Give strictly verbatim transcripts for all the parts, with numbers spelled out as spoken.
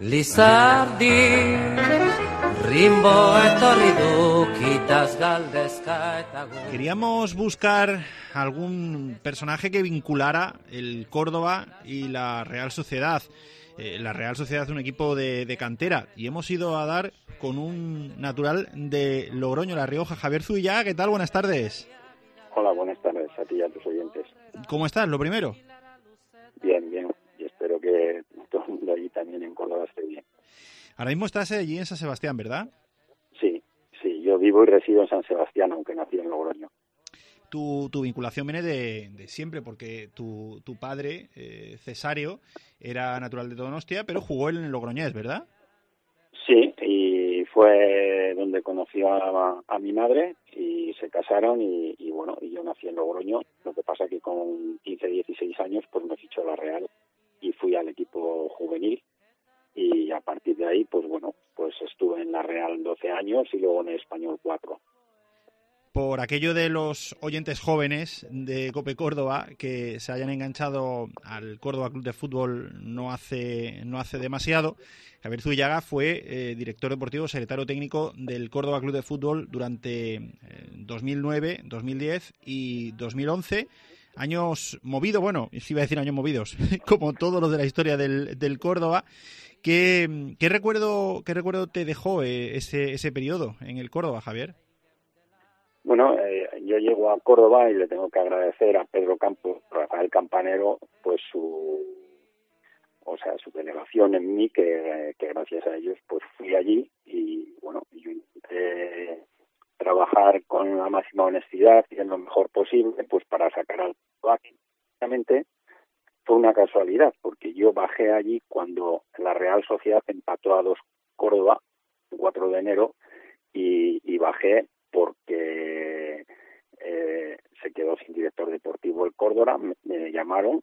Lizardi, rimbo etorri du, kitaz galdezka eta gu. Queríamos buscar algún personaje que vinculara el Córdoba y la Real Sociedad. Eh, la Real Sociedad es un equipo de, de cantera y hemos ido a dar con un natural de Logroño, La Rioja, Javier Zubillaga. ¿Qué tal? Buenas tardes. Hola, buenas tardes a ti y a tus oyentes. ¿Cómo estás? Lo primero. Bien, bien. Y espero que todo el mundo allí también en Córdoba esté bien. Ahora mismo estás allí en San Sebastián, ¿verdad? Sí, sí. Yo vivo y resido en San Sebastián, aunque nací en Logroño. Tu, tu vinculación viene de, de siempre, porque tu, tu padre, eh, Cesario, era natural de Donostia, pero jugó en el Logroñés, ¿verdad? Sí, y fue donde conoció a, a mi madre y se casaron y, y bueno, y yo nací en Logroño. Lo que pasa que con quince, dieciséis años pues me fichó la Real y fui al equipo juvenil y a partir de ahí pues bueno, pues estuve en la Real doce años y luego en el Español cuatro. Por aquello de los oyentes jóvenes de COPE Córdoba que se hayan enganchado al Córdoba Club de Fútbol no hace no hace demasiado, Javier Zubillaga fue eh, director deportivo, secretario técnico del Córdoba Club de Fútbol durante eh, dos mil nueve, dos mil diez y dos mil once. Años movidos, bueno, sí iba a decir años movidos, como todos los de la historia del, del Córdoba. ¿Qué, qué recuerdo qué recuerdo te dejó eh, ese ese periodo en el Córdoba, Javier? Bueno, eh, yo llego a Córdoba y le tengo que agradecer a Pedro Campos, Rafael Campanero, pues su, o sea, su delegación en mí, que, que gracias a ellos pues fui allí y bueno, yo intenté trabajar con la máxima honestidad y en lo mejor posible, pues para sacar al Córdoba. Obviamente fue una casualidad, porque yo bajé allí cuando la Real Sociedad empató a dos Córdoba, el cuatro de enero, y, y bajé porque eh, se quedó sin director deportivo el Córdoba, me, me llamaron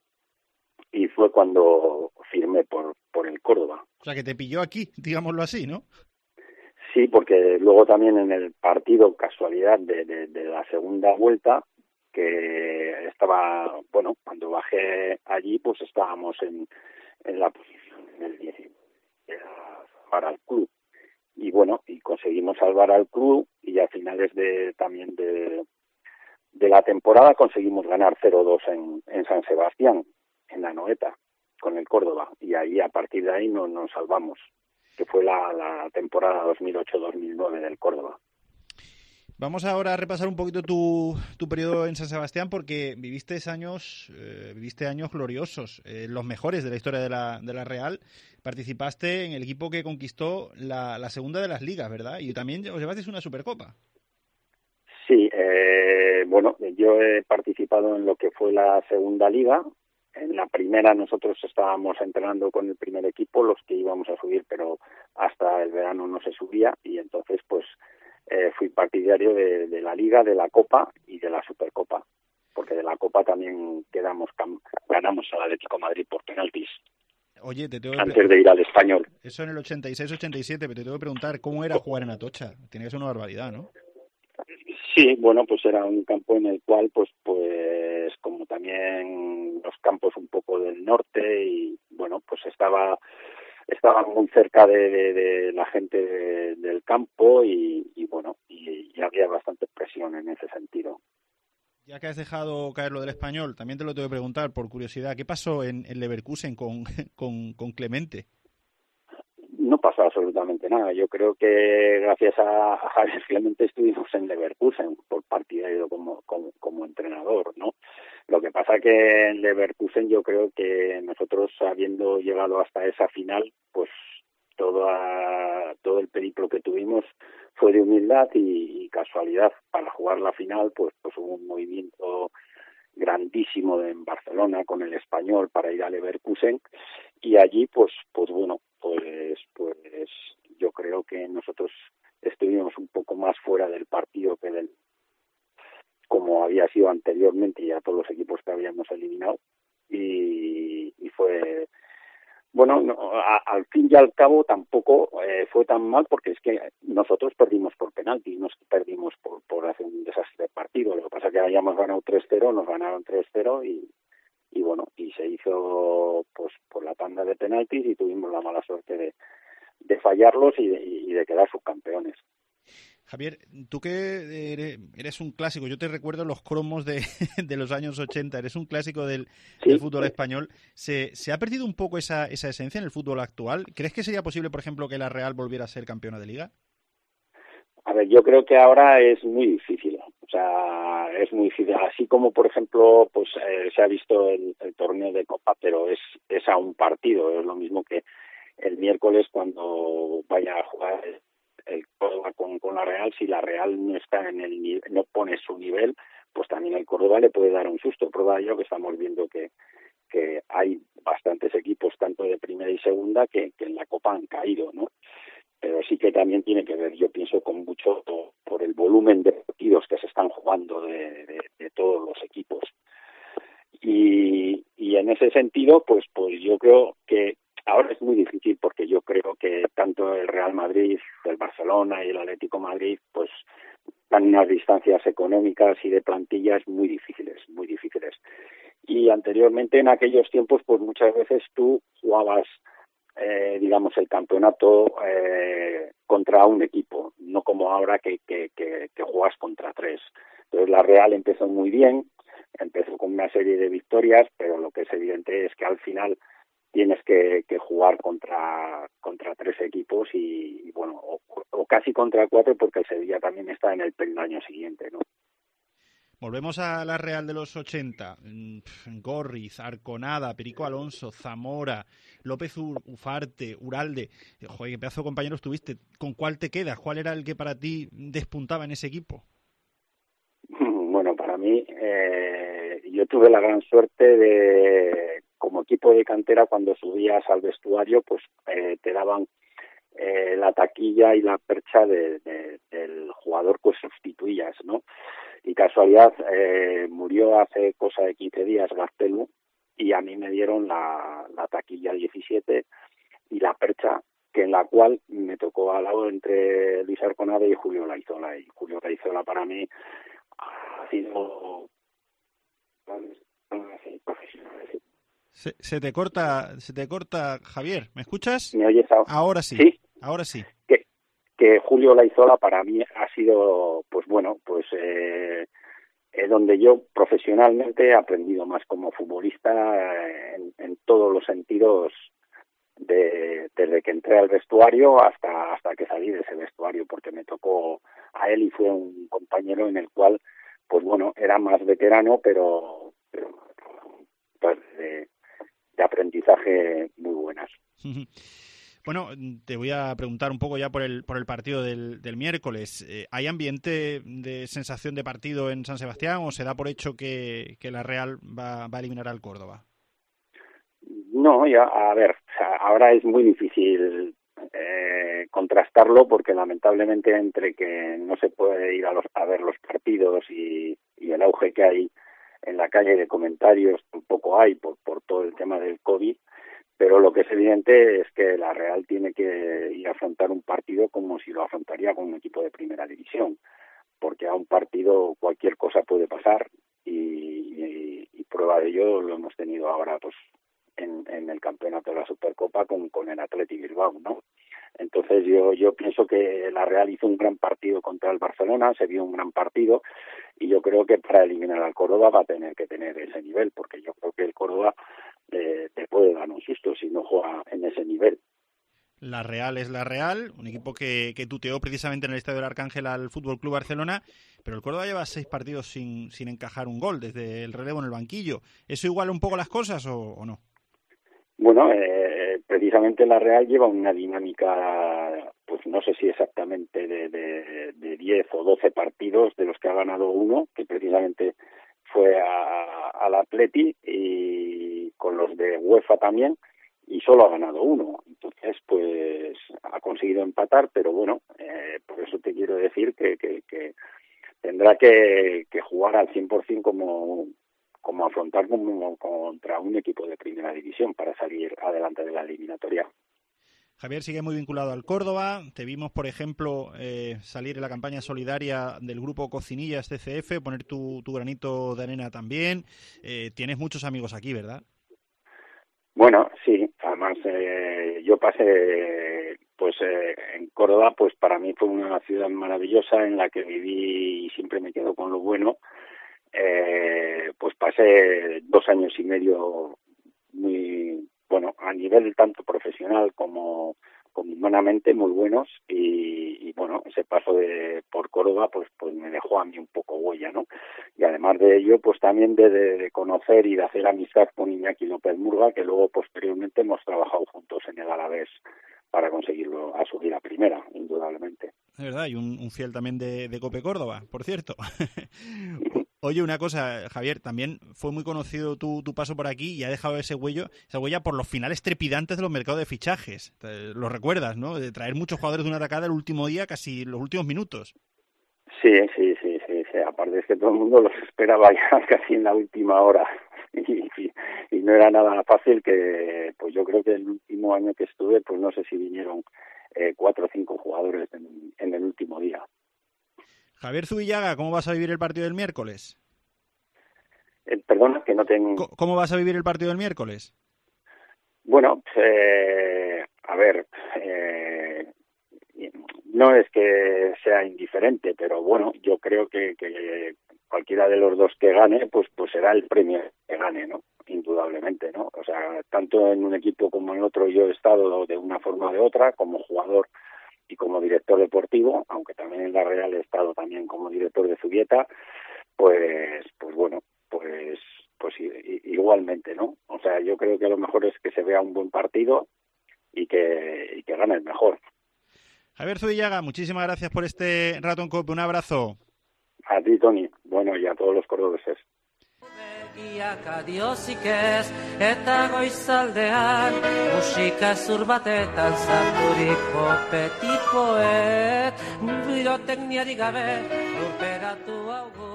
y fue cuando firmé por, por el Córdoba. O sea, que te pilló aquí, digámoslo así, ¿no? Sí, porque luego también en el partido, casualidad de, de, de la segunda vuelta, que estaba, bueno, cuando bajé allí, pues estábamos en, en la posición del diecinueve para el club. Y bueno, y conseguimos salvar al club y a finales de también de, de la temporada conseguimos ganar cero dos en, en San Sebastián, en la Noeta, con el Córdoba. Y ahí, a partir de ahí, nos, nos salvamos, que fue la, la temporada dos mil ocho dos mil nueve del Córdoba. Vamos ahora a repasar un poquito tu, tu periodo en San Sebastián, porque viviste años, eh, viviste años gloriosos, eh, los mejores de la historia de la, de la Real. Participaste en el equipo que conquistó la, la segunda de las ligas, ¿verdad? Y también os llevasteis una Supercopa. Sí, eh, bueno, yo he participado en lo que fue la segunda liga. En la primera nosotros estábamos entrenando con el primer equipo, los que íbamos a subir, pero hasta el verano no se subía y entonces pues eh, fui partidario de, de la Liga, de la Copa y de la Supercopa, porque de la Copa también quedamos ganamos al Atlético de Madrid por penaltis. Oye, te tengo antes de ir al Español. Eso en el ochenta y seis ochenta y siete, pero te tengo que preguntar, ¿cómo era jugar en Atocha? Tiene que ser una barbaridad, ¿no? Sí, bueno, pues era un campo en el cual, pues, pues como también los campos un poco del norte y, bueno, pues estaba estaba muy cerca de, de, de la gente de, del campo y, y bueno, y, y había bastante presión en ese sentido. Ya que has dejado caer lo del Español, también te lo tengo que preguntar por curiosidad, ¿qué pasó en, en Leverkusen con, con, con Clemente? No pasó absolutamente nada. Yo creo que gracias a, a Javier Clemente estuvimos en Leverkusen por partidario como, como, como entrenador, ¿no? Lo que pasa que en Leverkusen yo creo que nosotros, habiendo llegado hasta esa final, pues todo, a, todo el periplo que tuvimos fue de humildad y, y casualidad. Para jugar la final, pues, pues hubo un movimiento grandísimo en Barcelona con el Español para ir a Leverkusen y allí pues pues bueno pues pues yo creo que nosotros estuvimos un poco más fuera del partido que del como había sido anteriormente y a todos los equipos que habíamos eliminado y, y fue bueno, no, a, al fin y al cabo tampoco eh, fue tan mal porque es que nosotros perdimos por penalti, no perdimos por, por hacer un desastre de partido. Lo que pasa es que habíamos ganado tres cero, nos ganaron tres cero y, y bueno, y se hizo pues por la tanda de penaltis y tuvimos la mala suerte de, de fallarlos y de, y de quedar subcampeones. Javier, tú que eres, eres un clásico, yo te recuerdo los cromos de, de los años ochenta, eres un clásico del, del Sí, fútbol español. ¿Se, ¿Se ha perdido un poco esa, esa esencia en el fútbol actual? ¿Crees que sería posible, por ejemplo, que la Real volviera a ser campeona de Liga? a ver, yo creo que ahora es muy difícil, o sea, es muy difícil, así como por ejemplo, pues eh, se ha visto el, el torneo de Copa, pero es, es a un partido, es lo mismo que el miércoles cuando vaya a jugar el, el Córdoba con, con la Real, si la Real no está en el nivel, no pone su nivel, pues también el Córdoba le puede dar un susto. Prueba de ello que estamos viendo que, que hay bastantes equipos, tanto de primera y segunda, que, que en la Copa han caído, ¿no? Pero sí que también tiene que ver, yo pienso, con mucho por el volumen de partidos que se están jugando de, de, de todos los equipos. Y, y en ese sentido, pues, pues yo creo que ahora es muy difícil porque yo creo que tanto el Real Madrid, el Barcelona y el Atlético de Madrid, pues dan unas distancias económicas y de plantillas muy difíciles, muy difíciles. Y anteriormente, en aquellos tiempos, pues muchas veces tú jugabas Eh, digamos, el campeonato eh, contra un equipo, no como ahora que, que, que, que juegas contra tres. Entonces la Real empezó muy bien, empezó con una serie de victorias, pero lo que es evidente es que al final tienes que, que jugar contra contra tres equipos y, y bueno, o, o casi contra cuatro, porque el Sevilla también está en el peldaño siguiente, ¿no? Volvemos a la Real de los ochenta. Gorriz, Arconada, Perico Alonso, Zamora, López Ufarte, Uralde. Joder, qué pedazo de compañeros tuviste. ¿Con cuál te quedas? ¿Cuál era el que para ti despuntaba en ese equipo? Bueno, para mí, eh, yo tuve la gran suerte de, como equipo de cantera, cuando subías al vestuario, pues eh, te daban eh, la taquilla y la percha de, de, del jugador que sustituías, ¿no? Y casualidad, eh, murió hace cosa de quince días Gaztelu y a mí me dieron la, la taquilla diecisiete y la percha, que en la cual me tocó al lado entre Luis Arconada y Julio Laizola. Y Julio Laizola para mí ha sido profesional. Se, se te corta, se te corta, Javier. ¿Me escuchas? ¿Me oyes ahora? Ahora sí, Sí, ahora sí. que, que Julio Laizola para mí ha sido, pues bueno, pues eh, eh, donde yo profesionalmente he aprendido más como futbolista eh, en, en todos los sentidos, de, desde que entré al vestuario hasta hasta que salí de ese vestuario, porque me tocó a él y fue un compañero en el cual, pues bueno, era más veterano, pero, pero pues de, de aprendizaje muy buenas. Bueno, te voy a preguntar un poco ya por el por el partido del, del miércoles. Eh, ¿Hay ambiente de sensación de partido en San Sebastián o se da por hecho que, que la Real va, va a eliminar al Córdoba? No, ya, a ver, ahora es muy difícil eh, contrastarlo porque lamentablemente entre que no se puede ir a, los, a ver los partidos y, y el auge que hay en la calle de comentarios tampoco hay por, por todo el tema del COVID, pero lo que es evidente es que la Real tiene que ir a afrontar un partido como si lo afrontaría con un equipo de primera división, porque a un partido cualquier cosa puede pasar y, y, y prueba de ello lo hemos tenido ahora pues en, en el campeonato de la Supercopa con, con el Athletic Bilbao, ¿no? Entonces yo yo pienso que la Real hizo un gran partido contra el Barcelona, se vio un gran partido y yo creo que para eliminar al Córdoba va a tener que tener ese nivel, porque yo creo que el Córdoba eh, te puede dar un susto si no juega en ese nivel. La Real es la Real, un equipo que, que tuteó precisamente en el Estadio del Arcángel al Fútbol Club Barcelona, pero el Córdoba lleva seis partidos sin, sin encajar un gol desde el relevo en el banquillo. ¿Eso iguala un poco las cosas o, o no? Bueno, eh, precisamente la Real lleva una dinámica, pues no sé si exactamente de, de, de diez o doce partidos, de los que ha ganado uno, que precisamente fue a, al Atleti, y con los de UEFA también, y solo ha ganado uno. Entonces, pues ha conseguido empatar, pero bueno, eh, por eso te quiero decir que, que, que tendrá que, que jugar al cien por ciento como... como afrontar como contra un equipo de primera división para salir adelante de la eliminatoria. Javier sigue muy vinculado al Córdoba. Te vimos, por ejemplo, eh, salir en la campaña solidaria del grupo Cocinillas C C F, poner tu, tu granito de arena también. Eh, tienes muchos amigos aquí, ¿verdad? Bueno, sí. Además, eh, yo pasé, pues eh, en Córdoba, pues para mí fue una ciudad maravillosa en la que viví y siempre me quedo con lo bueno. Eh, pues pasé dos años y medio muy bueno a nivel tanto profesional como, como humanamente muy buenos y, y bueno, ese paso de por Córdoba pues pues me dejó a mí un poco huella, ¿no? Y además de ello pues también de, de, de conocer y de hacer amistad con Iñaki López Murga, que luego posteriormente hemos trabajado juntos en el Alavés para conseguirlo a subir a primera, indudablemente. Es verdad, y un, un fiel también de, de Cope Córdoba, por cierto. Oye, una cosa, Javier, también fue muy conocido tu, tu paso por aquí y ha dejado ese huello, esa huella por los finales trepidantes de los mercados de fichajes. Lo recuerdas, ¿no? De traer muchos jugadores de una tacada el último día, casi los últimos minutos. Sí, sí, sí, sí, sí. Aparte es que todo el mundo los esperaba ya casi en la última hora y, y, y no era nada fácil que, pues yo creo que el último año que estuve, pues no sé si vinieron eh, cuatro o cinco jugadores en, en el último día. Javier Zubillaga, ¿cómo vas a vivir el partido del miércoles? Eh, perdona, que no tengo... ¿Cómo vas a vivir el partido del miércoles? Bueno, eh, a ver, eh, no es que sea indiferente, pero bueno, yo creo que, que cualquiera de los dos que gane, pues pues será el premio que gane, ¿no? Indudablemente, ¿no? O sea, tanto en un equipo como en otro yo he estado de una forma o de otra, como jugador y como director deportivo, aunque también en la Real he estado también como director de Zubieta, pues pues bueno, pues pues igualmente, ¿no? O sea, yo creo que lo mejor es que se vea un buen partido y que y que gane el mejor. Javier Zubillaga, muchísimas gracias por este rato en COPE. Un abrazo. A ti, Toni. Bueno, y a todos los cordobeses. Begiak adiosik ez, eta goizaldean musika zur batetan zarturiko petikoet, birotekniarik gabe lurperatu hau